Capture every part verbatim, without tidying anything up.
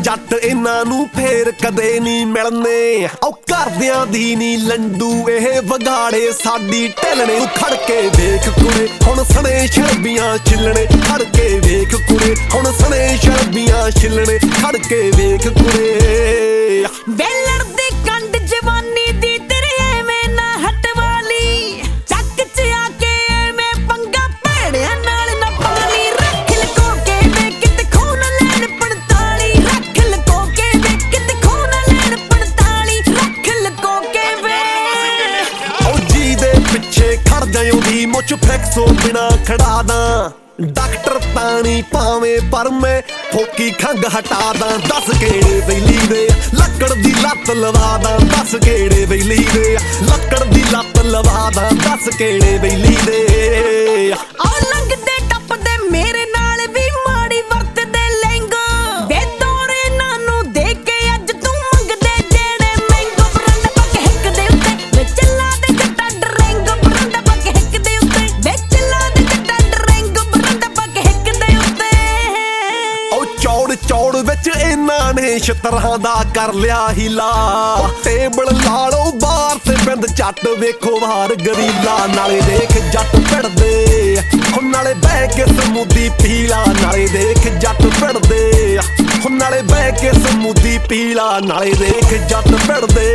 जट इन्हां नूं फेर कदे नहीं मिलने। औ घरदियां दी नी लंडू एह वगाड़े साडी ढलने। खड़ के वेख कुड़े हुण सने शरबियां छिलने। खड़ के वेख कुड़े हुण सने शरबियां छिलने। खड़ के वेख कुड़े वेलड़ दी कंड जवानी दी तेरे एवें ना हटवाली। चक च आके एवें पंगा भेड़िया नाल ना पाली। रख लको के वे किते खून लैण पड़ताली। रख लको के वे किते खून लैण पड़ताली। रख लको के वे औ जी दे पिछे खड़ जाओ दी मुझ फैक्सो बिना खड़ा दा। डॉक्टर तानी पावे पर मैं फोकी खंग हटा दा। दस गेड़े बेली दे लकड़ दी लत्त लवा दा। दस गेड़े बेली दे लकड़ दी लत्त लवा दा। दस गेड़े बेली दे औ लंघदे टप्पदे मेरे नाल भी माड़ी वरतदे लहंगा। वे तोरे नानू दे के अज तू मंगदे जेड़े मैंगो। बरंडा पक हिक दे उत्ते वे चला दे जट्टा डरेंगो। बरंडा पक हिक दे उत्ते वे चला दे जट्टा डरेंगो। बरंडा पक हिक दे उत्ते औ चौड़ चौड़ विच इन्हां ने छतरां दा कर लिया हिला। टेबल लाड़ो बाहर ते बिंद झट वेखो बाहर गरीला। नाले देख जट भिड़दे हुण नाले बह के समूदी पीला। नाले देख जट भिड़दे हुण नाले बह के समूदी पीला। नाले देख जट भिड़दे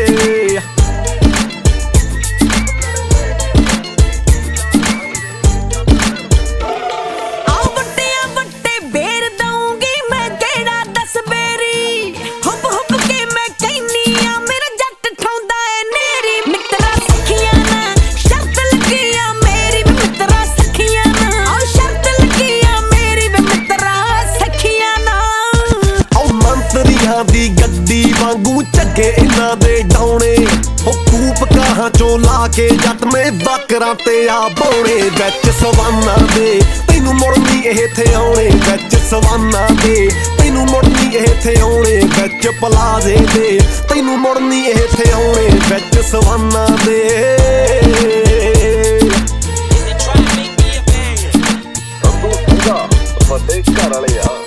दी गड्डी वांगू झगे इन्हां दे डौणे। ओ कूप काहां चों ला के जट ने बकरां ते आ बौणे। विच सवाना दे तैनूं मुड़नी इह थे आउणे। विच सवाना दे तैनूं मुड़नी इह थे आउणे। विच पलाजे दे तैनूं मुड़नी इह थे आउणे। विच सवाना दे ਵੱਡੇ ਘਰ ਵਾਲੇ ਆ।